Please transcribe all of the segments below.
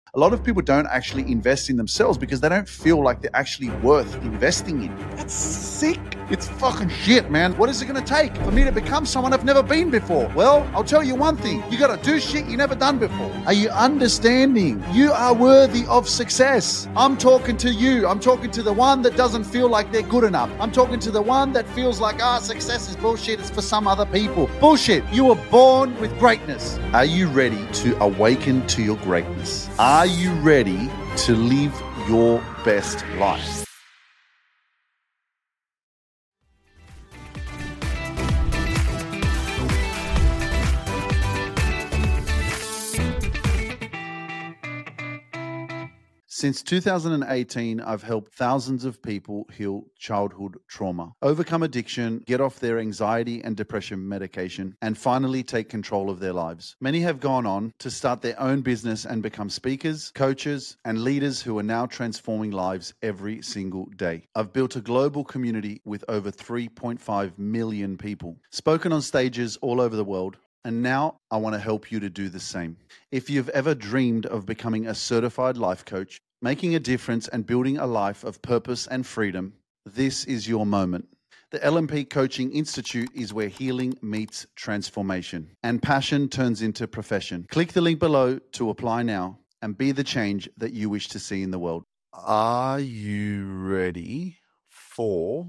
A lot of people don't actually invest in themselves because they don't feel like they're actually worth investing in. That's sick. It's fucking shit, man. What is it going to take for me to become someone I've never been before? Well, I'll tell you one thing. You got to do shit you never done before. Are you understanding? You are worthy of success. I'm talking to you. I'm talking to the one that doesn't feel like they're good enough. I'm talking to the one that feels like, success is bullshit. It's for some other people. Bullshit. You were born with greatness. Are you ready to awaken to your greatness? Are you ready to live your best life? Since 2018, I've helped thousands of people heal childhood trauma, overcome addiction, get off their anxiety and depression medication, and finally take control of their lives. Many have gone on to start their own business and become speakers, coaches, and leaders who are now transforming lives every single day. I've built a global community with over 3.5 million people, spoken on stages all over the world, and now I want to help you to do the same. If you've ever dreamed of becoming a certified life coach, making a difference and building a life of purpose and freedom, this is your moment. The LMP Coaching Institute is where healing meets transformation and passion turns into profession. Click the link below to apply now and be the change that you wish to see in the world. Are you ready for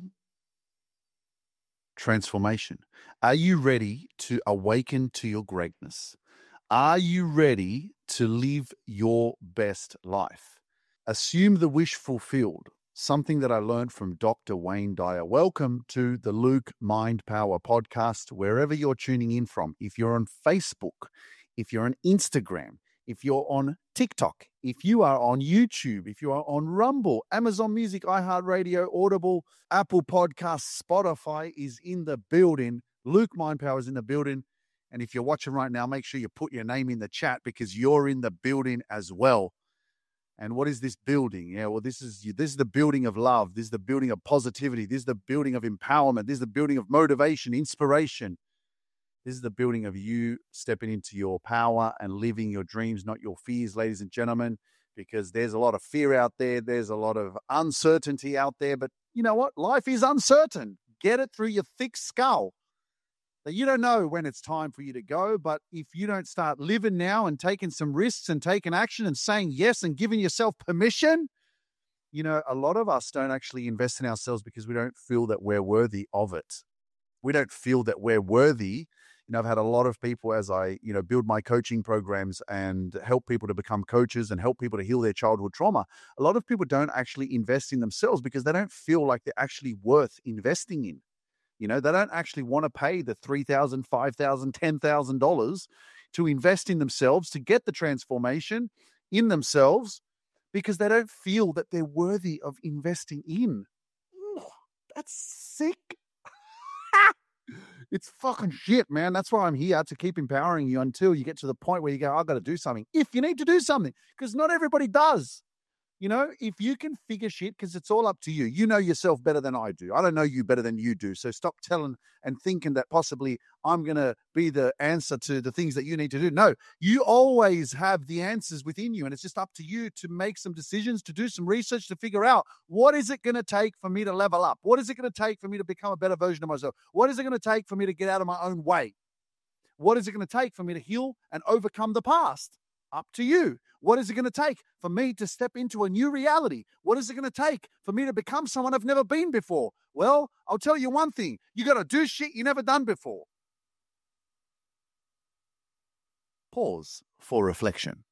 transformation? Are you ready to awaken to your greatness? Are you ready to live your best life? Assume the wish fulfilled, something that I learned from Dr. Wayne Dyer. Welcome to the Luke Mind Power podcast, wherever you're tuning in from. If you're on Facebook, if you're on Instagram, if you're on TikTok, if you are on YouTube, if you are on Rumble, Amazon Music, iHeartRadio, Audible, Apple Podcasts, Spotify is in the building. Luke Mind Power is in the building. And if you're watching right now, make sure you put your name in the chat because you're in the building as well. And what is this building? Yeah, well, this is the building of love. This is the building of positivity. This is the building of empowerment. This is the building of motivation, inspiration. This is the building of you stepping into your power and living your dreams, not your fears, ladies and gentlemen, because there's a lot of fear out there. There's a lot of uncertainty out there. But you know what? Life is uncertain. Get it through your thick skull that you don't know when it's time for you to go. But if you don't start living now and taking some risks and taking action and saying yes and giving yourself permission, you know, a lot of us don't actually invest in ourselves because we don't feel that we're worthy of it. We don't feel that we're worthy. You know, I've had a lot of people as I, build my coaching programs and help people to become coaches and help people to heal their childhood trauma. A lot of people don't actually invest in themselves because they don't feel like they're actually worth investing in. You know, they don't actually want to pay the $3,000, $5,000, $10,000 to invest in themselves to get the transformation in themselves because they don't feel that they're worthy of investing in. Ooh, that's sick. It's fucking shit, man. That's why I'm here, to keep empowering you until you get to the point where you go, I've got to do something. If you need to do something, because not everybody does. You know, if you can figure shit, because it's all up to you. You know yourself better than I do. I don't know you better than you do. So stop telling and thinking that possibly I'm going to be the answer to the things that you need to do. No, you always have the answers within you. And it's just up to you to make some decisions, to do some research, to figure out what is it going to take for me to level up? What is it going to take for me to become a better version of myself? What is it going to take for me to get out of my own way? What is it going to take for me to heal and overcome the past? Up to you. What is it going to take for me to step into a new reality? What is it going to take for me to become someone I've never been before? Well, I'll tell you one thing. You got to do shit you never done before. Pause for reflection.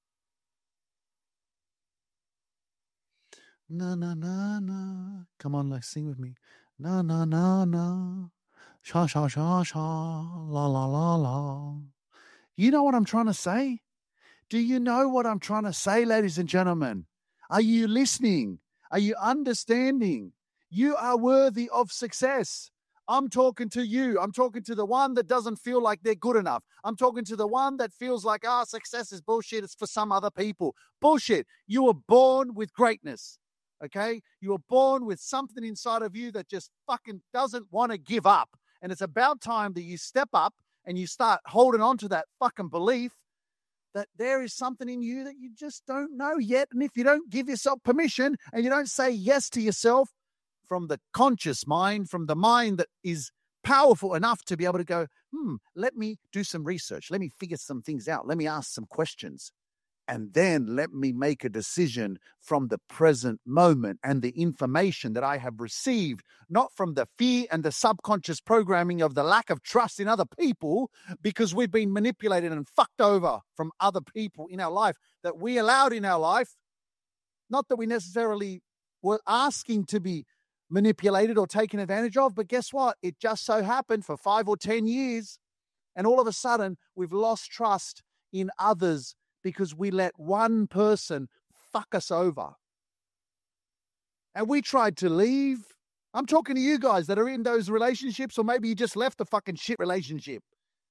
Na, na, na, na. Come on, let's sing with me. Na, na, na, na. Sha, sha, sha, sha. La, la, la, la. You know what I'm trying to say? Do you know what I'm trying to say, ladies and gentlemen? Are you listening? Are you understanding? You are worthy of success. I'm talking to you. I'm talking to the one that doesn't feel like they're good enough. I'm talking to the one that feels like, success is bullshit. It's for some other people. Bullshit. You were born with greatness, okay? You were born with something inside of you that just fucking doesn't want to give up. And it's about time that you step up and you start holding on to that fucking belief that there is something in you that you just don't know yet. And if you don't give yourself permission and you don't say yes to yourself from the conscious mind, from the mind that is powerful enough to be able to go, let me do some research. Let me figure some things out. Let me ask some questions. And then let me make a decision from the present moment and the information that I have received, not from the fear and the subconscious programming of the lack of trust in other people, because we've been manipulated and fucked over from other people in our life that we allowed in our life. Not that we necessarily were asking to be manipulated or taken advantage of, but guess what? It just so happened for 5 or 10 years, and all of a sudden we've lost trust in others because we let one person fuck us over. And we tried to leave. I'm talking to you guys that are in those relationships, or maybe you just left the fucking shit relationship.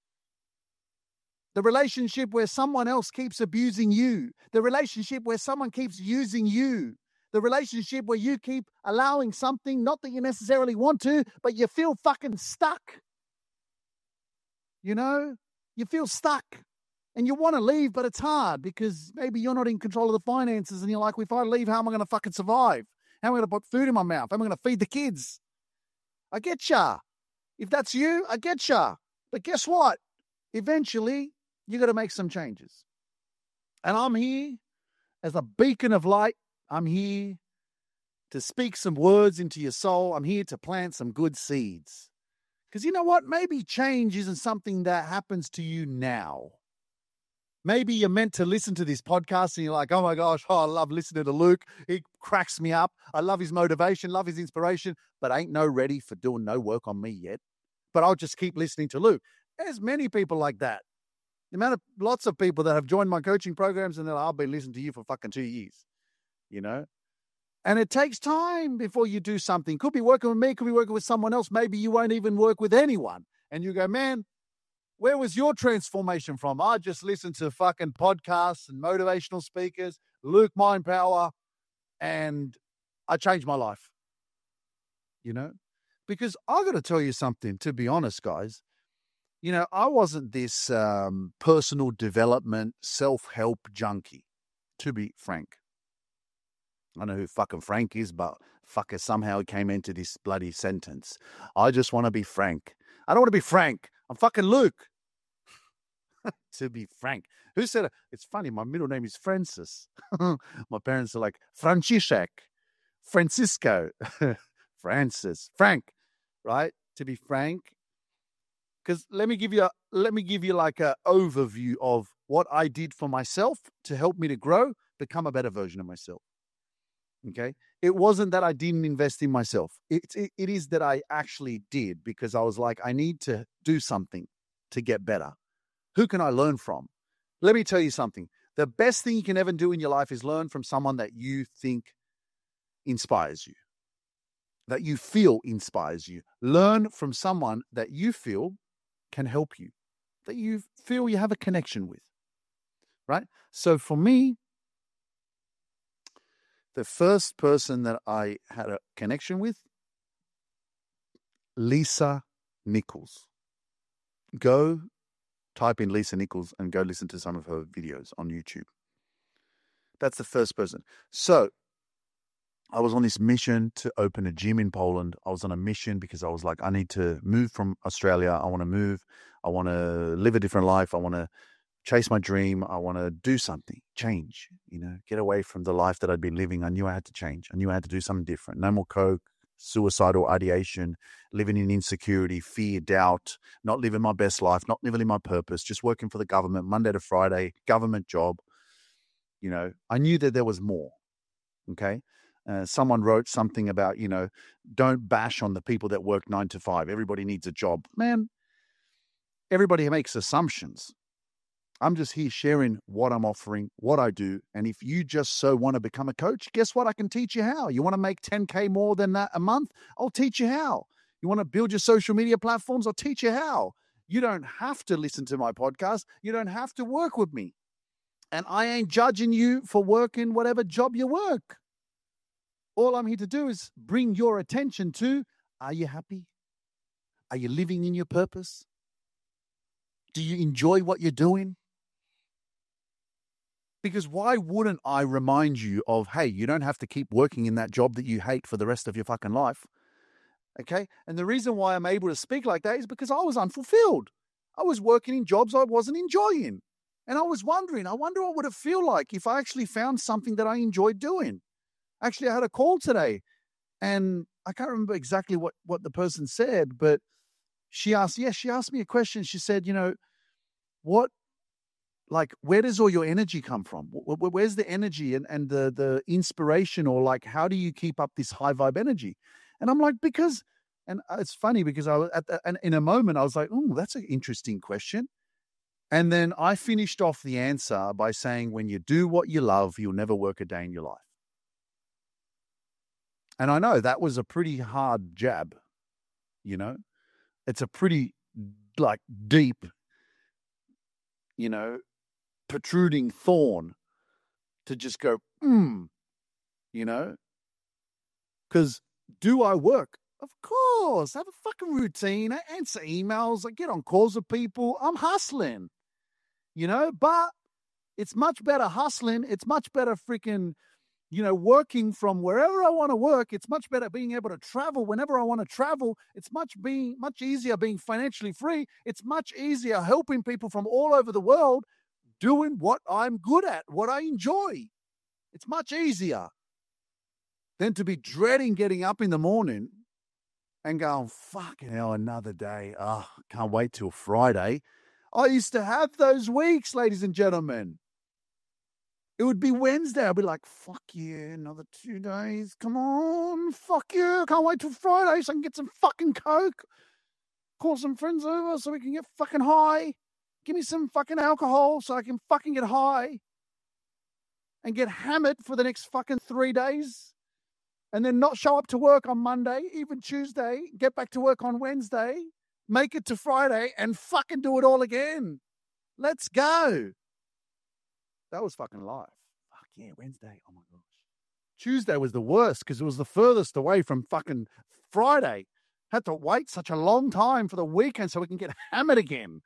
The relationship where someone else keeps abusing you. The relationship where someone keeps using you. The relationship where you keep allowing something, not that you necessarily want to, but you feel fucking stuck. You know? You feel stuck. And you want to leave, but it's hard because maybe you're not in control of the finances and you're like, if I leave, how am I going to fucking survive? How am I going to put food in my mouth? How am I going to feed the kids? I get ya. If that's you, I get ya. But guess what? Eventually, you got to make some changes. And I'm here as a beacon of light. I'm here to speak some words into your soul. I'm here to plant some good seeds. Because you know what? Maybe change isn't something that happens to you now. Maybe you're meant to listen to this podcast and you're like, oh my gosh, I love listening to Luke. He cracks me up. I love his motivation, love his inspiration, but ain't no ready for doing no work on me yet. But I'll just keep listening to Luke. There's many people like that. The amount of lots of people that have joined my coaching programs and they're like, I've been listening to you for fucking 2 years, you know? And it takes time before you do something. Could be working with me, could be working with someone else. Maybe you won't even work with anyone. And you go, man, where was your transformation from? I just listened to fucking podcasts and motivational speakers, Luke Mind Power, and I changed my life. You know? Because I got to tell you something, to be honest, guys. You know, I wasn't this personal development, self-help junkie, to be frank. I don't know who fucking Frank is, but fucker somehow came into this bloody sentence. I just want to be Frank. I don't want to be Frank. I'm fucking Luke. To be frank. Who said it? It's funny. My middle name is Francis. My parents are like, Franciszek, Francisco, Francis, Frank, right? To be frank. Because let me give you like an overview of what I did for myself to help me to grow, become a better version of myself. Okay. It wasn't that I didn't invest in myself. It is that I actually did, because I was like, I need to do something to get better. Who can I learn from? Let me tell you something. The best thing you can ever do in your life is learn from someone that you think inspires you, that you feel inspires you. Learn from someone that you feel can help you, that you feel you have a connection with, right? So for me, the first person that I had a connection with, Lisa Nichols. Go type in Lisa Nichols and go listen to some of her videos on YouTube. That's the first person. So I was on this mission to open a gym in Poland. I was on a mission because I was like, I need to move from Australia. I want to move. I want to live a different life. I want to chase my dream. I want to do something, change, get away from the life that I'd been living. I knew I had to change. I knew I had to do something different. No more coke, suicidal ideation, living in insecurity, fear, doubt, not living my best life, not living in my purpose, just working for the government, Monday to Friday, government job. I knew that there was more. Okay. Someone wrote something about, don't bash on the people that work 9 to 5. Everybody needs a job. Man, everybody makes assumptions. I'm just here sharing what I'm offering, what I do. And if you just so want to become a coach, guess what? I can teach you how. You want to make 10K more than that a month? I'll teach you how. You want to build your social media platforms? I'll teach you how. You don't have to listen to my podcast. You don't have to work with me. And I ain't judging you for working whatever job you work. All I'm here to do is bring your attention to, are you happy? Are you living in your purpose? Do you enjoy what you're doing? Because why wouldn't I remind you of, hey, you don't have to keep working in that job that you hate for the rest of your fucking life. Okay. And the reason why I'm able to speak like that is because I was unfulfilled. I was working in jobs I wasn't enjoying. And I was wondering, I wonder what would it feel like if I actually found something that I enjoyed doing. Actually, I had a call today and I can't remember exactly what the person said, but she asked me a question. She said, where does all your energy come from? Where's the energy and the inspiration, or like, how do you keep up this high vibe energy? And I'm like, because, and it's funny because I was and in a moment I was like, oh, that's an interesting question. And then I finished off the answer by saying, when you do what you love, you'll never work a day in your life. And I know that was a pretty hard jab, it's a pretty deep, protruding thorn to just go, because do I work? Of course. Have a fucking routine. I answer emails. I get on calls with people. I'm hustling, but it's much better hustling. It's much better freaking, working from wherever I want to work. It's much better being able to travel whenever I want to travel. It's much easier being financially free. It's much easier helping people from all over the world doing what I'm good at, what I enjoy. It's much easier than to be dreading getting up in the morning and going, fucking hell, another day. Oh, can't wait till Friday. I used to have those weeks, ladies and gentlemen. It would be Wednesday. I'd be like, fuck yeah, another 2 days. Come on, fuck yeah. Can't wait till Friday so I can get some fucking Coke. Call some friends over so we can get fucking high. Give me some fucking alcohol so I can fucking get high and get hammered for the next fucking 3 days. And then not show up to work on Monday, even Tuesday, get back to work on Wednesday, make it to Friday and fucking do it all again. Let's go. That was fucking life. Fuck yeah, Wednesday. Oh my gosh. Tuesday was the worst because it was the furthest away from fucking Friday. Had to wait such a long time for the weekend so we can get hammered again.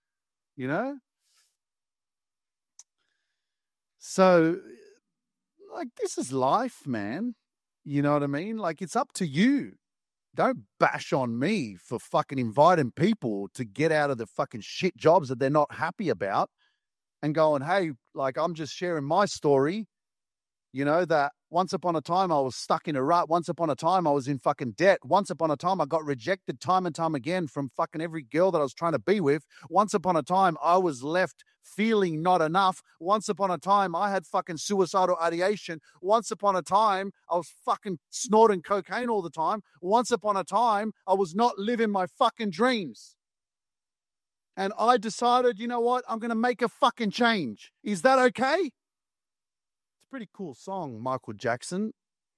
So, this is life, man. You know what I mean? It's up to you. Don't bash on me for fucking inviting people to get out of the fucking shit jobs that they're not happy about and going, hey, I'm just sharing my story, that once upon a time I was stuck in a rut. Once upon a time I was in fucking debt. Once upon a time I got rejected time and time again from fucking every girl that I was trying to be with. Once upon a time I was left feeling not enough. Once upon a time I had fucking suicidal ideation. Once upon a time I was fucking snorting cocaine all the time. Once upon a time I was not living my fucking dreams. And I decided, you know what? I'm going to make a fucking change. Is that okay? Pretty cool song, Michael Jackson.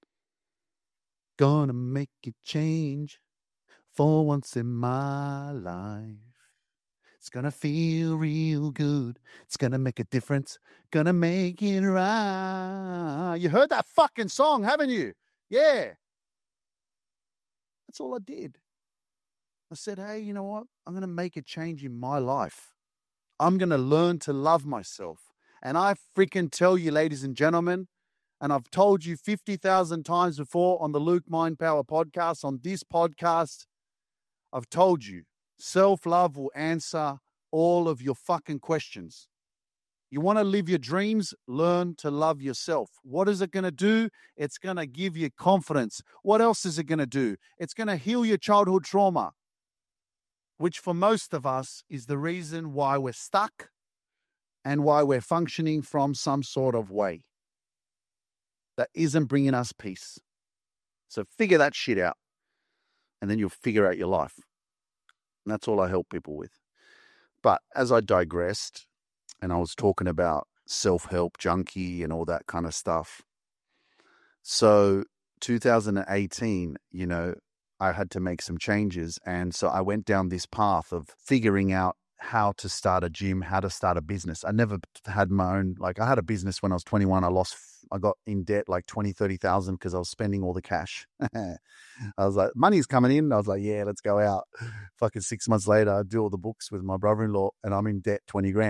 Gonna make a change for once in my life. It's gonna feel real good. It's gonna make a difference. Gonna make it right. You heard that fucking song, haven't you? Yeah. That's all I did. I said, hey, you know what? I'm gonna make a change in my life. I'm gonna learn to love myself. And I freaking tell you, ladies and gentlemen, and I've told you 50,000 times before on the Luke Mind Power podcast, on this podcast, I've told you, self-love will answer all of your fucking questions. You want to live your dreams? Learn to love yourself. What is it going to do? It's going to give you confidence. What else is it going to do? It's going to heal your childhood trauma, which for most of us is the reason why we're stuck and why we're functioning from some sort of way that isn't bringing us peace. So figure that shit out, and then you'll figure out your life. And that's all I help people with. But as I digressed, and I was talking about self-help junkie and all that kind of stuff. So 2018, I had to make some changes. And so I went down this path of figuring out how to start a gym, how to start a business. I never had my own, I had a business when I was 21. I got in debt 20, 30,000 because I was spending all the cash. I was like, money's coming in. I was like, yeah, let's go out. Fucking 6 months later, I do all the books with my brother-in-law and I'm in debt 20 grand.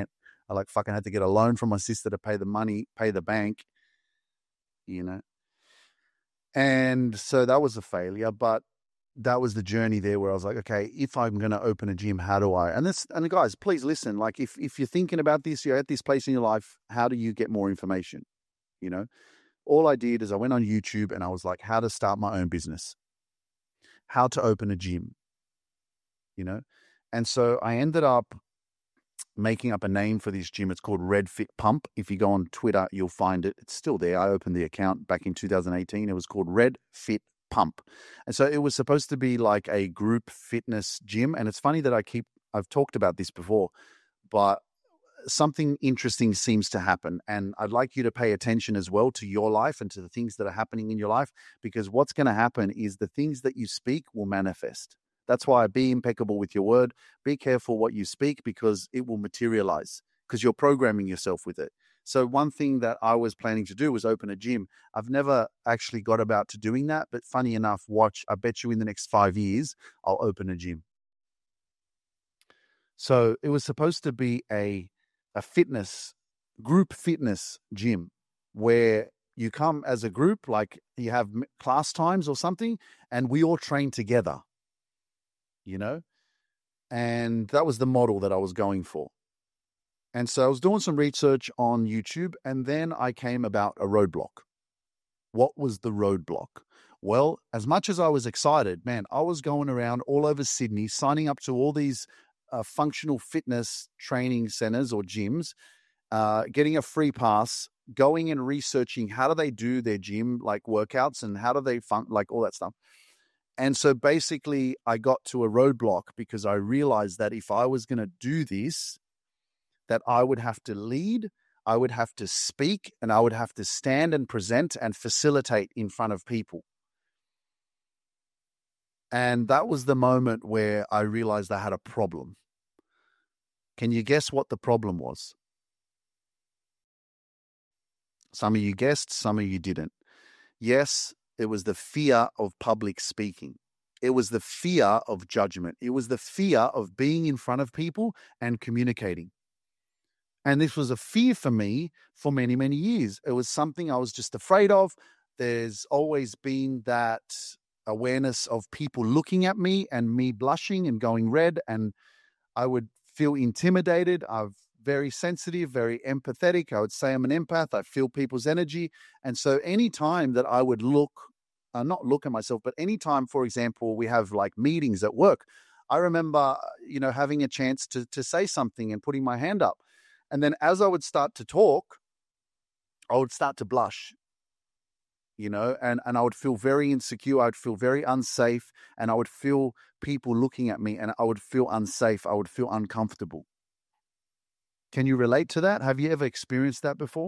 I like fucking had to get a loan from my sister to pay the money, pay the bank, you know. And so that was a failure, but that was the journey there where I was like, okay, if I'm going to open a gym, how do I? And guys, please listen, like if you're thinking about this, you're at this place in your life, how do you get more information? You know, all I did is I went on YouTube and I was like, how to start my own business, how to open a gym, you know? And so I ended up making up a name for this gym. It's called Red Fit Pump. If you go on Twitter, you'll find it. It's still there. I opened the account back in 2018. It was called Red Fit Pump. And so it was supposed to be like a group fitness gym. And it's funny that I've talked about this before, but something interesting seems to happen. And I'd like you to pay attention as well to your life and to the things that are happening in your life, because what's going to happen is the things that you speak will manifest. That's why be impeccable with your word. Be careful what you speak, because it will materialize, because you're programming yourself with it. So one thing that I was planning to do was open a gym. I've never actually got about to doing that, but funny enough, I bet you in the next 5 years, I'll open a gym. So it was supposed to be a group fitness gym where you come as a group, like you have class times or something, and we all train together, you know? And that was the model that I was going for. And so I was doing some research on YouTube, and then I came about a roadblock. What was the roadblock? Well, as much as I was excited, man, I was going around all over Sydney, signing up to all these functional fitness training centers or gyms, getting a free pass, going and researching how do they do their gym like workouts and how do they like all that stuff. And so basically I got to a roadblock because I realized that if I was going to do this, that I would have to lead, I would have to speak, and I would have to stand and present and facilitate in front of people. And that was the moment where I realized I had a problem. Can you guess what the problem was? Some of you guessed, some of you didn't. Yes, it was the fear of public speaking. It was the fear of judgment. It was the fear of being in front of people and communicating. And this was a fear for me for many, many years. It was something I was just afraid of. There's always been that awareness of people looking at me and me blushing and going red, and I would feel intimidated. I'm very sensitive, very empathetic. I would say I'm an empath. I feel people's energy. And so any time that I would not look at myself, but anytime, for example, we have like meetings at work, I remember, having a chance to say something and putting my hand up. And then as I would start to talk, I would start to blush, and I would feel very insecure. I would feel very unsafe, and I would feel people looking at me, and I would feel unsafe. I would feel uncomfortable. Can you relate to that? Have you ever experienced that before?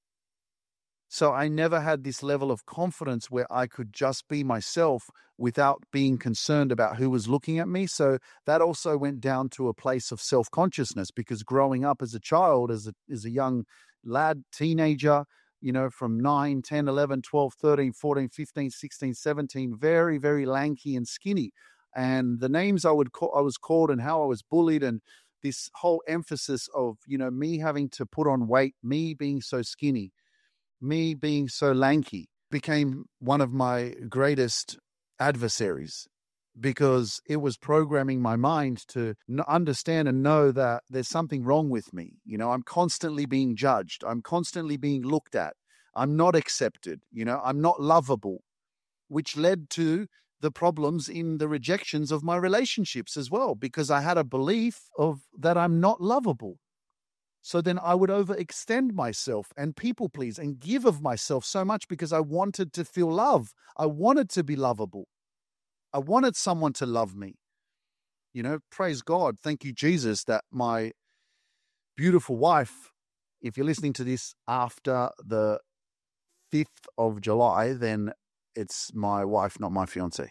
So I never had this level of confidence where I could just be myself without being concerned about who was looking at me. So that also went down to a place of self-consciousness, because growing up as a child, as a young lad, teenager, from 9, 10, 11, 12, 13, 14, 15, 16, 17, very, very lanky and skinny. And the names I was called and how I was bullied, and this whole emphasis of, me having to put on weight, me being so skinny, me being so lanky, became one of my greatest adversaries, because it was programming my mind to understand and know that there's something wrong with me. I'm constantly being judged. I'm constantly being looked at. I'm not accepted. I'm not lovable, which led to the problems in the rejections of my relationships as well, because I had a belief that I'm not lovable. So then I would overextend myself and people please and give of myself so much because I wanted to feel love. I wanted to be lovable. I wanted someone to love me. Praise God. Thank you, Jesus, that my beautiful wife, if you're listening to this after the 5th of July, then it's my wife, not my fiance,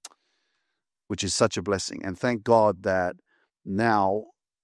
which is such a blessing. And thank God that now,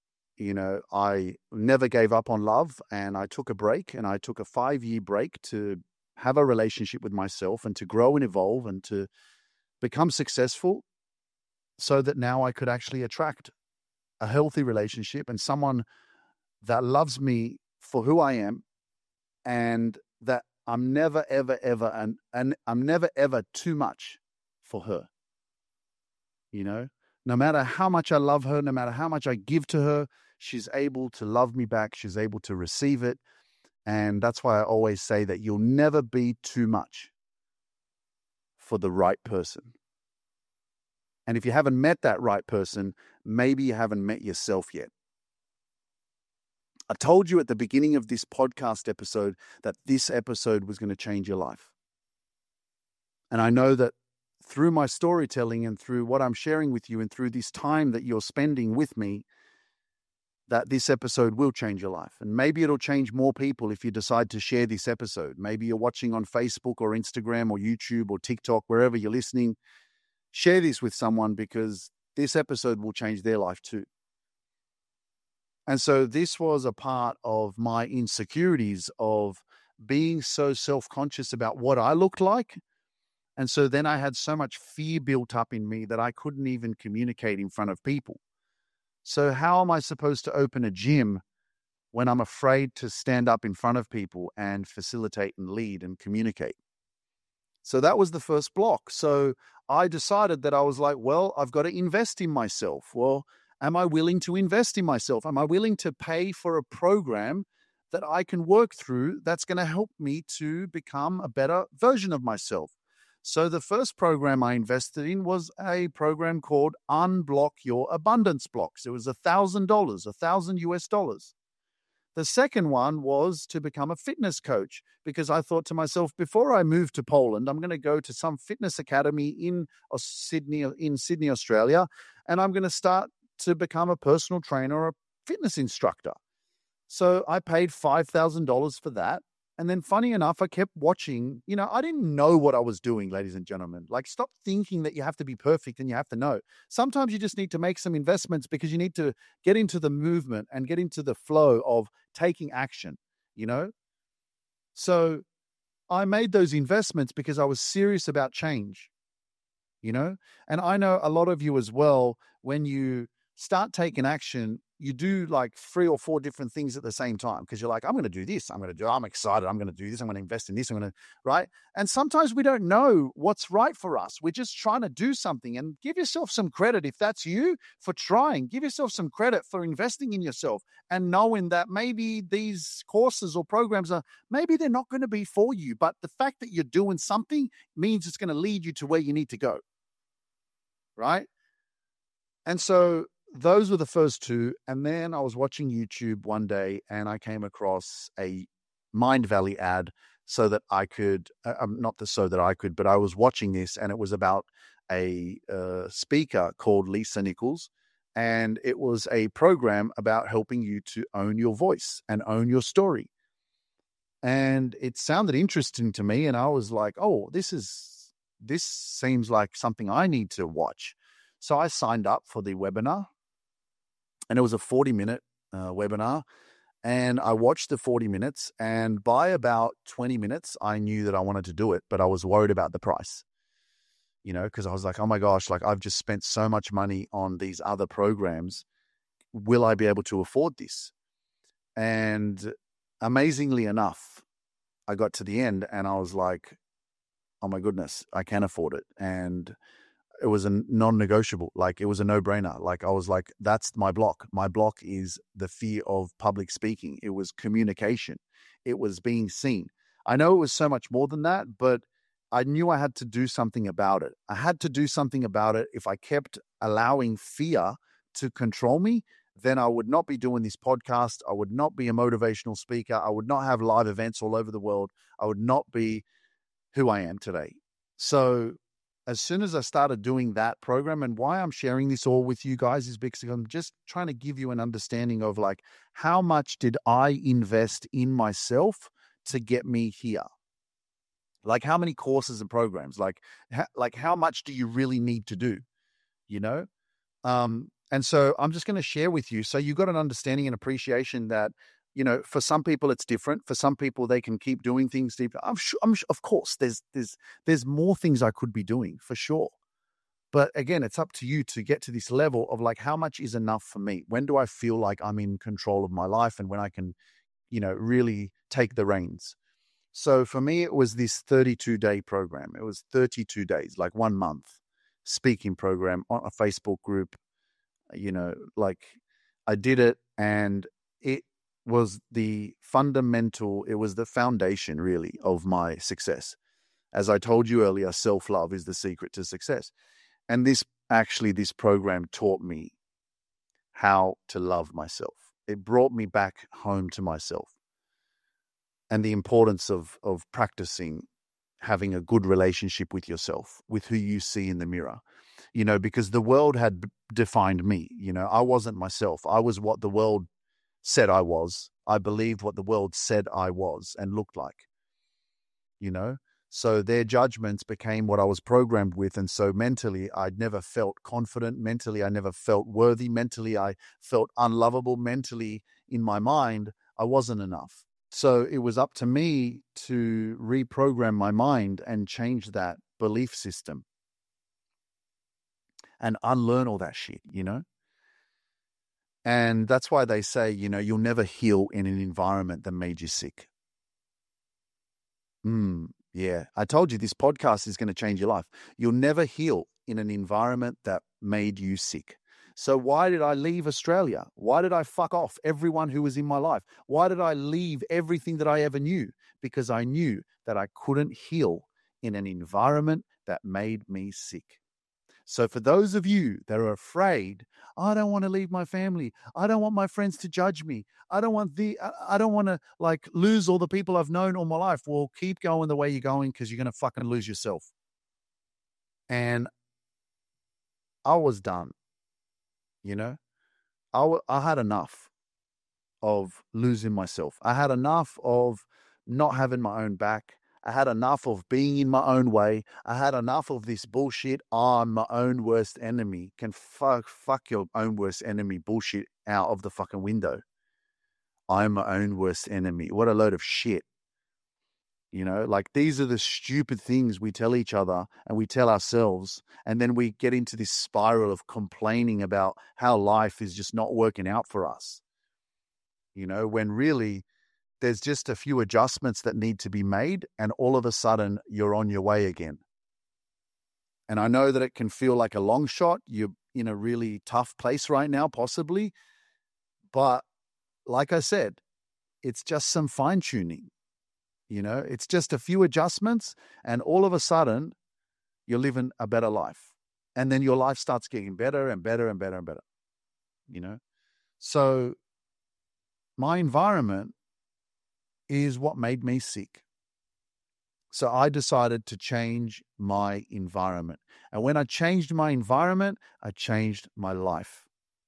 I never gave up on love, and I took a break, and I took a 5-year break to have a relationship with myself and to grow and evolve and to become successful, so that now I could actually attract a healthy relationship and someone that loves me for who I am, and that I'm never, ever, ever, and I'm never, ever too much for her. You know, no matter how much I love her, no matter how much I give to her, she's able to love me back. She's able to receive it. And that's why I always say that you'll never be too much for the right person. And if you haven't met that right person, maybe you haven't met yourself yet. I told you at the beginning of this podcast episode that this episode was going to change your life. And I know that through my storytelling and through what I'm sharing with you and through this time that you're spending with me, that this episode will change your life. And maybe it'll change more people if you decide to share this episode. Maybe you're watching on Facebook or Instagram or YouTube or TikTok, wherever you're listening. Share this with someone because this episode will change their life too. And so this was a part of my insecurities of being so self-conscious about what I looked like. And so then I had so much fear built up in me that I couldn't even communicate in front of people. So how am I supposed to open a gym when I'm afraid to stand up in front of people and facilitate and lead and communicate? So that was the first block. So I decided that I was like, well, I've got to invest in myself. Well, am I willing to invest in myself? Am I willing to pay for a program that I can work through that's going to help me to become a better version of myself? So the first program I invested in was a program called Unblock Your Abundance Blocks. It was $1,000, $1,000 US. The second one was to become a fitness coach because I thought to myself, before I move to Poland, I'm going to go to some fitness academy in Sydney, Australia, and I'm going to start to become a personal trainer or a fitness instructor. So I paid $5,000 for that. And then funny enough, I kept watching. I didn't know what I was doing, ladies and gentlemen. Like, stop thinking that you have to be perfect and you have to know. Sometimes you just need to make some investments because you need to get into the movement and get into the flow of taking action, So I made those investments because I was serious about change, And I know a lot of you as well, when you start taking action, you do like 3 or 4 different things at the same time because you're like, I'm going to do this. I'm excited. I'm going to do this. I'm going to invest in this. Right? And sometimes we don't know what's right for us. We're just trying to do something, and give yourself some credit if that's you for trying. Give yourself some credit for investing in yourself and knowing that maybe these courses or programs maybe they're not going to be for you, but the fact that you're doing something means it's going to lead you to where you need to go. Right? And so those were the first 2. And then I was watching YouTube one day and I came across a Mindvalley ad but I was watching this, and it was about a speaker called Lisa Nichols. And it was a program about helping you to own your voice and own your story. And it sounded interesting to me. And I was like, oh, this seems like something I need to watch. So I signed up for the webinar. And it was a 40-minute webinar. And I watched the 40 minutes. And by about 20 minutes, I knew that I wanted to do it. But I was worried about the price, because I was like, oh my gosh, like I've just spent so much money on these other programs. Will I be able to afford this? And amazingly enough, I got to the end and I was like, oh my goodness, I can afford it. And it was a non-negotiable. Like, it was a no-brainer. Like, I was like, that's my block. My block is the fear of public speaking. It was communication. It was being seen. I know it was so much more than that, but I knew I had to do something about it. I had to do something about it. If I kept allowing fear to control me, then I would not be doing this podcast. I would not be a motivational speaker. I would not have live events all over the world. I would not be who I am today. So as soon as I started doing that program, and why I'm sharing this all with you guys is because I'm just trying to give you an understanding of like, how much did I invest in myself to get me here? Like, how many courses and programs, like how much do you really need to do, And so I'm just going to share with you. So you got an understanding and appreciation that, for some people it's different. For some people, they can keep doing things deeper. I'm sure, of course, there's more things I could be doing for sure. But again, it's up to you to get to this level of like, how much is enough for me? When do I feel like I'm in control of my life and when I can, really take the reins? So for me, it was this 32-day program. It was 32 days, like 1 month speaking program on a Facebook group. Like I did it, and it was the foundation really of my success. As I told you earlier, self-love is the secret to success. And this program taught me how to love myself. It brought me back home to myself and the importance of practicing having a good relationship with yourself, with who you see in the mirror, because the world had defined me. I wasn't myself. I was what the world said I was. I believed what the world said I was and looked like, So their judgments became what I was programmed with. And so mentally, I'd never felt confident. Mentally, I never felt worthy. Mentally, I felt unlovable. Mentally, in my mind, I wasn't enough. So it was up to me to reprogram my mind and change that belief system and unlearn all that shit, And that's why they say, you'll never heal in an environment that made you sick. Yeah. I told you this podcast is going to change your life. You'll never heal in an environment that made you sick. So why did I leave Australia? Why did I fuck off everyone who was in my life? Why did I leave everything that I ever knew? Because I knew that I couldn't heal in an environment that made me sick. So for those of you that are afraid, I don't want to leave my family. I don't want my friends to judge me. I don't want to like lose all the people I've known all my life. Well, keep going the way you're going because you're going to fucking lose yourself. And I was done. I had enough of losing myself. I had enough of not having my own back. I had enough of being in my own way. I had enough of this bullshit. I'm my own worst enemy. Can fuck your own worst enemy bullshit out of the fucking window. I'm my own worst enemy. What a load of shit. Like these are the stupid things we tell each other and we tell ourselves. And then we get into this spiral of complaining about how life is just not working out for us. When really there's just a few adjustments that need to be made and all of a sudden you're on your way again. And I know that it can feel like a long shot. You're in a really tough place right now, possibly. But like I said, it's just some fine tuning. It's just a few adjustments and all of a sudden you're living a better life. And then your life starts getting better and better and better and better. So my environment is what made me sick. So I decided to change my environment. And when I changed my environment, I changed my life.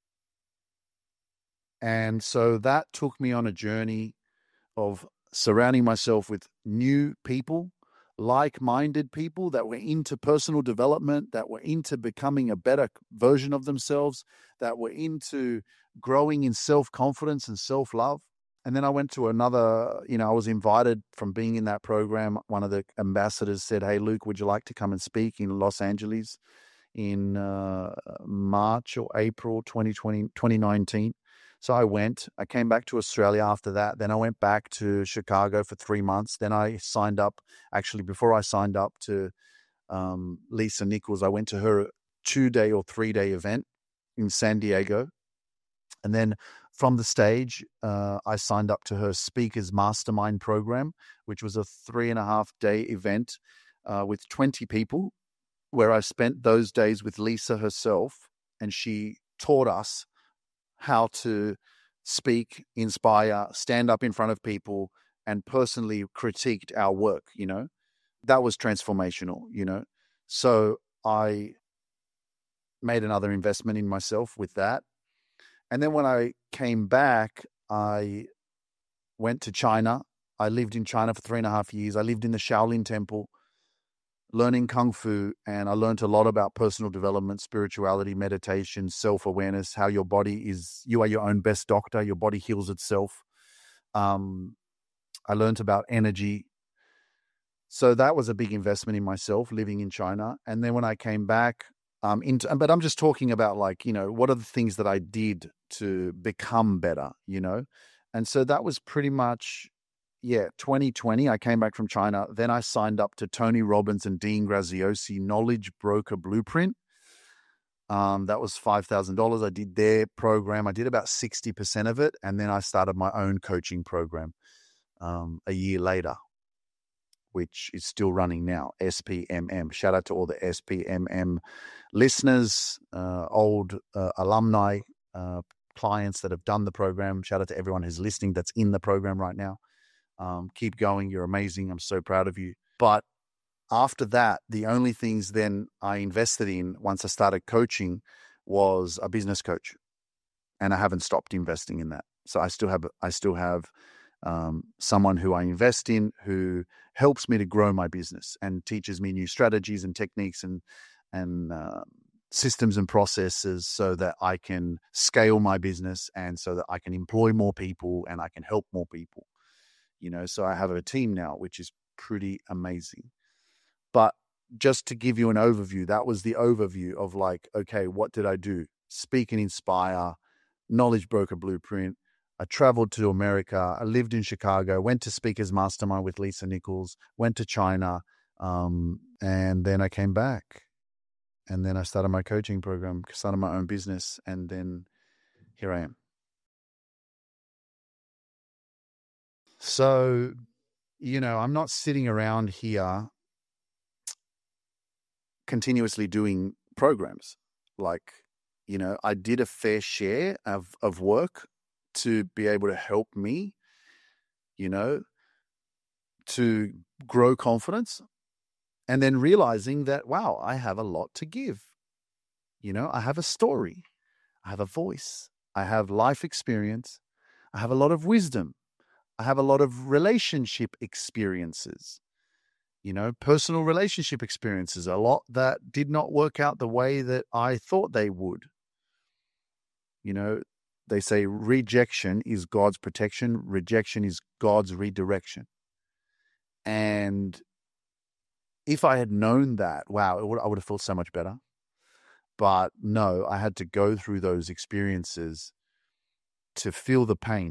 And so that took me on a journey of surrounding myself with new people, like-minded people that were into personal development, that were into becoming a better version of themselves, that were into growing in self-confidence and self-love. And then I went to another, I was invited from being in that program. One of the ambassadors said, "Hey, Luke, would you like to come and speak in Los Angeles in March or April 2019? So I went. I came back to Australia after that. Then I went back to Chicago for 3 months. Then I signed up. Actually, before I signed up to Lisa Nichols, I went to her 2-day or 3-day event in San Diego. And then from the stage, I signed up to her Speakers Mastermind program, which was a 3.5-day event with 20 people, where I spent those days with Lisa herself, and she taught us how to speak, inspire, stand up in front of people, and personally critiqued our work, That was transformational, So I made another investment in myself with that. And then when I came back, I went to China. I lived in China for 3.5 years. I lived in the Shaolin Temple, learning Kung Fu, and I learned a lot about personal development, spirituality, meditation, self-awareness, how you are your own best doctor. Your body heals itself. I learned about energy. So that was a big investment in myself, living in China. And then when I came back, But I'm just talking about, like, what are the things that I did to become better, And so that was pretty much, 2020. I came back from China. Then I signed up to Tony Robbins and Dean Graziosi Knowledge Broker Blueprint. That was $5,000. I did their program. I did about 60% of it. And then I started my own coaching program a year later, which is still running now, SPMM. Shout out to all the SPMM listeners, old alumni, clients that have done the program. Shout out to everyone who's listening that's in the program right now. Keep going. You're amazing. I'm so proud of you. But after that, the only things then I invested in once I started coaching was a business coach, and I haven't stopped investing in that. So I still have someone who I invest in, who helps me to grow my business and teaches me new strategies and techniques and systems and processes so that I can scale my business and so that I can employ more people and I can help more people. So I have a team now, which is pretty amazing. But just to give you an overview, that was the overview of, like, okay, what did I do? Speak and Inspire, Knowledge Broker Blueprint. I traveled to America. I lived in Chicago, went to Speakers Mastermind with Lisa Nichols, went to China, and then I came back. And then I started my coaching program, started my own business, and then here I am. So, I'm not sitting around here continuously doing programs. Like, I did a fair share of work to be able to help me, to grow confidence, and then realizing that, wow, I have a lot to give. I have a story, I have a voice, I have life experience, I have a lot of wisdom, I have a lot of relationship experiences, personal relationship experiences, a lot that did not work out the way that I thought they would. They say rejection is God's protection, rejection is God's redirection. And if I had known that, wow, I would have felt so much better. But no, I had to go through those experiences to feel the pain.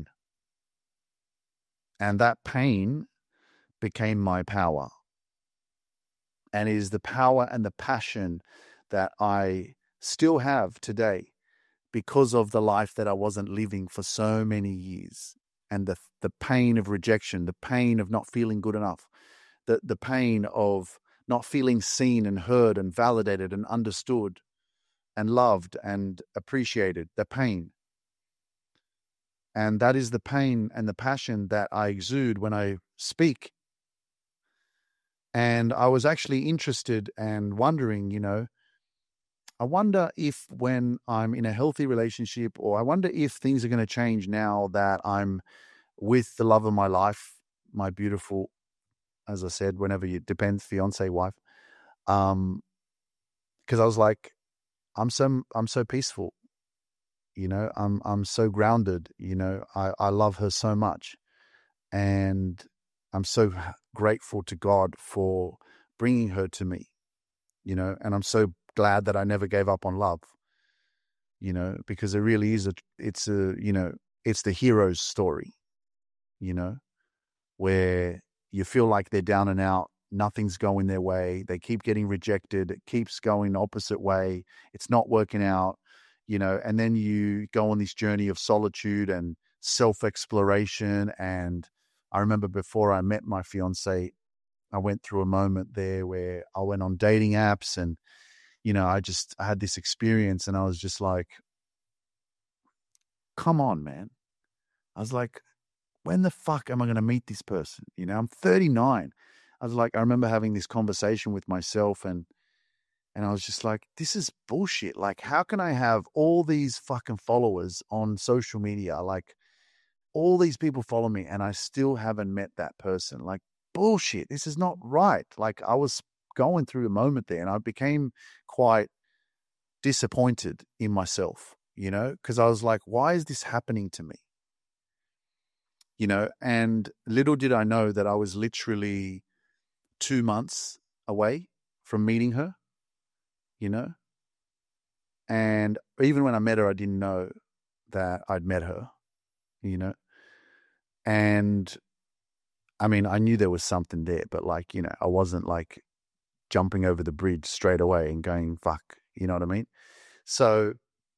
And that pain became my power. And it is the power and the passion that I still have today because of the life that I wasn't living for so many years. And the pain of rejection, the pain of not feeling good enough, the pain of not feeling seen and heard and validated and understood and loved and appreciated, the pain. And that is the pain and the passion that I exude when I speak. And I was actually interested and wondering, I wonder if when I'm in a healthy relationship, or I wonder if things are going to change now that I'm with the love of my life, my beautiful, as I said, whenever it depends, fiance, wife. Because I was like, I'm so peaceful, I'm so grounded, I love her so much, and I'm so grateful to God for bringing her to me, and I'm so glad that I never gave up on love, because it really is it's the hero's story, where you feel like they're down and out, nothing's going their way, they keep getting rejected, it keeps going the opposite way, it's not working out, and then you go on this journey of solitude and self-exploration. And I remember before I met my fiance, I went through a moment there where I went on dating apps, and, I had this experience, and I was just like, come on, man. I was like, when the fuck am I going to meet this person? I'm 39. I was like, I remember having this conversation with myself, and I was just like, this is bullshit. Like, how can I have all these fucking followers on social media? Like, all these people follow me and I still haven't met that person. Like, bullshit. This is not right. Like, I was going through a moment there, and I became quite disappointed in myself, because I was like, why is this happening to me? And little did I know that I was literally 2 months away from meeting her, And even when I met her, I didn't know that I'd met her, you know. And I mean, I knew there was something there, but like, you know, I wasn't like jumping over the bridge straight away and going, fuck, you know what I mean? So,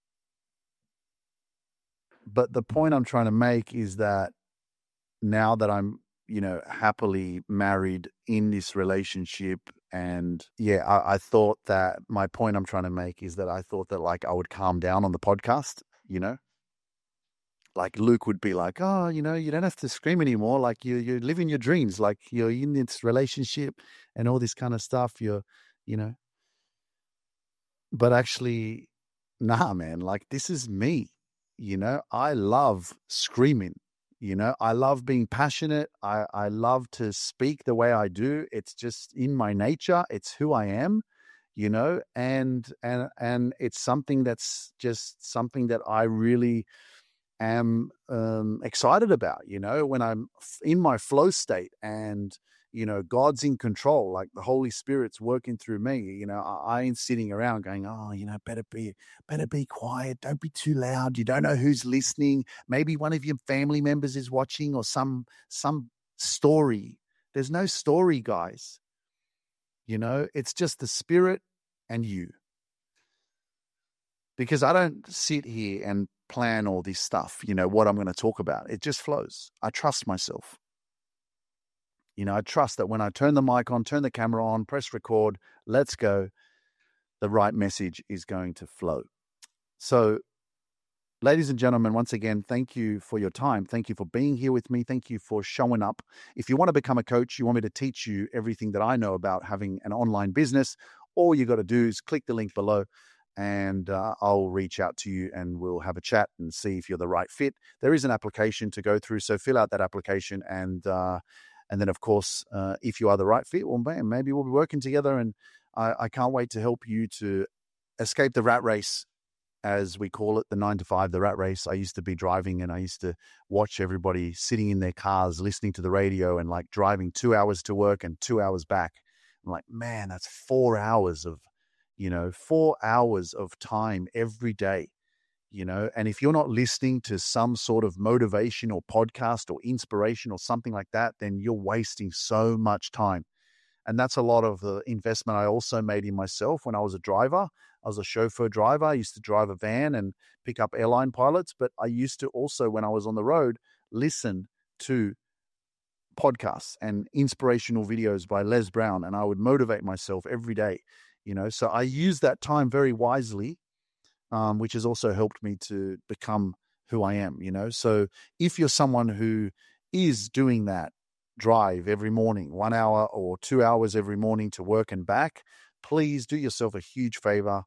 but the point I'm trying to make is that now that I'm, you know, happily married in this relationship, and yeah, I thought that my point I'm trying to make is that I thought that like I would calm down on the podcast, you know, like Luke would be like, oh, you know, you don't have to scream anymore. Like you're living your dreams, like you're in this relationship and all this kind of stuff. You're, you know, but actually, nah, man, like this is me, you know, I love screaming, you know, I love being passionate. I love to speak the way I do. It's just in my nature. It's who I am, you know, and it's something that's just something that I really am excited about, you know, when I'm in my flow state and, you know, God's in control, like the Holy Spirit's working through me, you know, I ain't sitting around going, oh, you know, better be quiet. Don't be too loud. You don't know who's listening. Maybe one of your family members is watching or some story. There's no story, guys. You know, it's just the Spirit and you. Because I don't sit here and plan all this stuff, you know, what I'm going to talk about. It just flows. I trust myself. You know, I trust that when I turn the mic on, turn the camera on, press record, let's go, the right message is going to flow. So, ladies and gentlemen, once again, thank you for your time. Thank you for being here with me. Thank you for showing up. If you want to become a coach, you want me to teach you everything that I know about having an online business, all you got to do is click the link below and I'll reach out to you and we'll have a chat and see if you're the right fit. There is an application to go through, so fill out that application and then, of course, if you are the right fit, well, man, maybe we'll be working together, and I can't wait to help you to escape the rat race, as we call it, the 9 to 5, the rat race. I used to be driving and I used to watch everybody sitting in their cars, listening to the radio and like driving 2 hours to work and 2 hours back. I'm like, man, that's 4 hours of, 4 hours of time every day, and if you're not listening to some sort of motivation or podcast or inspiration or something like that, then you're wasting so much time. And that's a lot of the investment I also made in myself when I was a driver. I was a chauffeur driver. I used to drive a van and pick up airline pilots, but I used to also, when I was on the road, listen to podcasts and inspirational videos by Les Brown, and I would motivate myself every day, so I use that time very wisely, which has also helped me to become who I am, So if you're someone who is doing that drive every morning, 1 hour or 2 hours every morning to work and back, please do yourself a huge favor.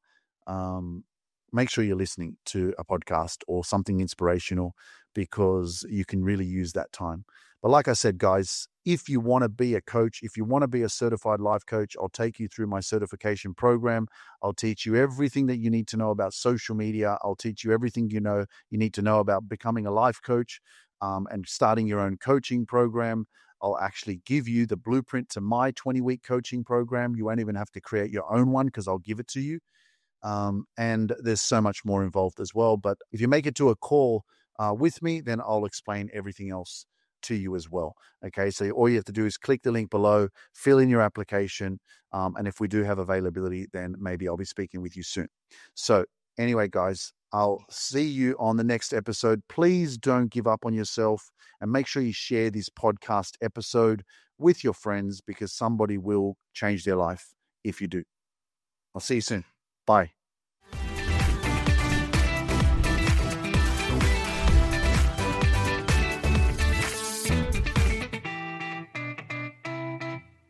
Make sure you're listening to a podcast or something inspirational, because you can really use that time. But like I said, guys, if you want to be a coach, if you want to be a certified life coach, I'll take you through my certification program. I'll teach you everything that you need to know about social media. I'll teach you everything you need to know about becoming a life coach, and starting your own coaching program. I'll actually give you the blueprint to my 20-week coaching program. You won't even have to create your own one, because I'll give it to you. And there's so much more involved as well. But if you make it to a call with me, then I'll explain everything else to you as well. Okay, so all you have to do is click the link below, fill in your application, and if we do have availability, then maybe I'll be speaking with you soon. So anyway, guys, I'll see you on the next episode. Please don't give up on yourself, and make sure you share this podcast episode with your friends, because somebody will change their life if you do. I'll see you soon. Bye.